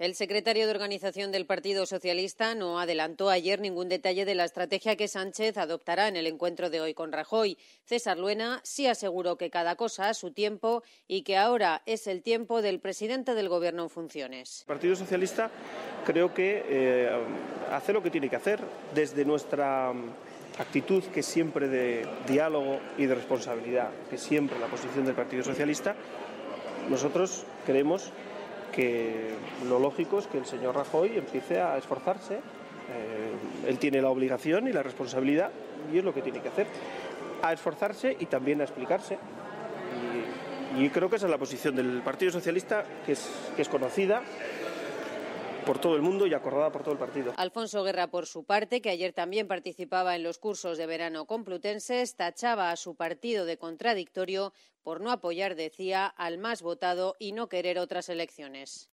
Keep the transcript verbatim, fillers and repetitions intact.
El secretario de Organización del Partido Socialista no adelantó ayer ningún detalle de la estrategia que Sánchez adoptará en el encuentro de hoy con Rajoy. César Luena sí aseguró que cada cosa a su tiempo y que ahora es el tiempo del presidente del Gobierno en funciones. El Partido Socialista creo que eh, hace lo que tiene que hacer desde nuestra actitud, que es siempre de diálogo y de responsabilidad, que es siempre la posición del Partido Socialista. Nosotros creemos que lo lógico es que el señor Rajoy empiece a esforzarse. Eh, él tiene la obligación y la responsabilidad, y es lo que tiene que hacer, a esforzarse y también a explicarse. Y, y creo que esa es la posición del Partido Socialista, que es, que es conocida por todo el mundo y acordada por todo el partido. Alfonso Guerra, por su parte, que ayer también participaba en los cursos de verano complutenses, tachaba a su partido de contradictorio por no apoyar, decía, al más votado y no querer otras elecciones.